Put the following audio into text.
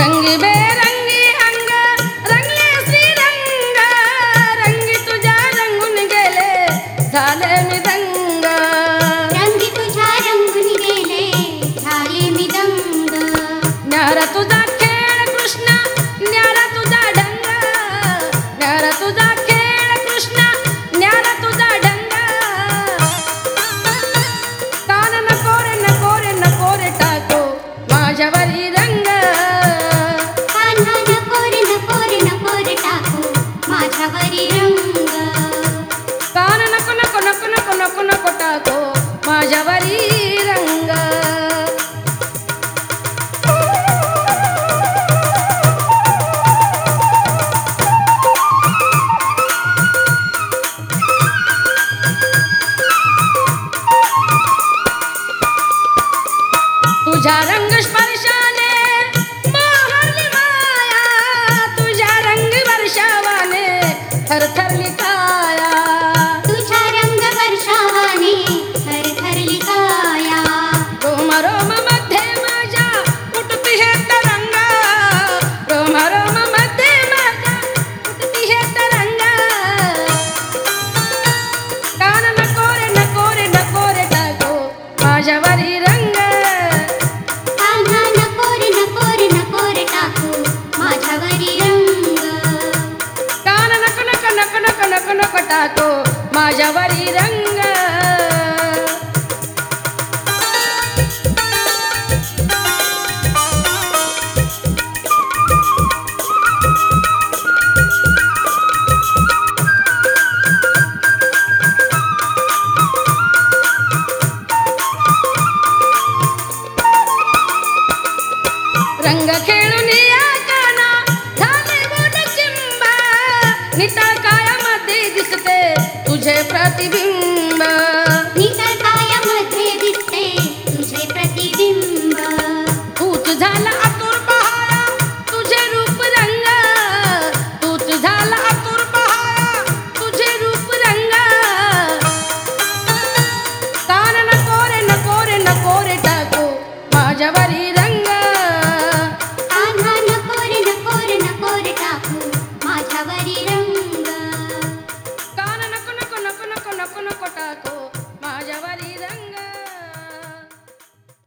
रंगीबेरंगी अंग रंगले श्रीरंग, रंगी तुझ्या रंगून गेले झाले मी दंग. रंगी तुझ्या रंगून गेले झाले मी दंग. न्यारा तुझा खेळ कृष्णा न्यारा तुझा ढंग, न्यारा तुझा खेळ कृष्णा न्यारा तुझा ढंग. कान नको रे नको रे नको रे टाको माझ्यावरी रंग. कान्हा नको रे नको रे नको रे टाकू माझ्यावरी रंग. कान नको नको नको नको नको नको टाको माझ्यावरी रंग. तुझ्या रंग स्पर्शाने मोहरली माया, तुझ्या रंग वर्षावाने थरथरली काया. तुझ्या रंग वर्षावाने थरथरली काया. रोम रोम मध्ये माझ्या उठती हे तरंग, रोम रोम मध्ये माझ्या उठती हे तरंग. कान नको रे नको रे नको रे टाको माझ्यावरी रंग. कान्हा नको रे नको रे नको रे टाकू माझ्यावरी रंग. कान नको नको नको नको नको नको टाको माझ्यावरी रंग. रंग खेळून या काना झाले गोड चिंब, नितळ कायामध्ये दिसते तुझे प्रतिबिंब.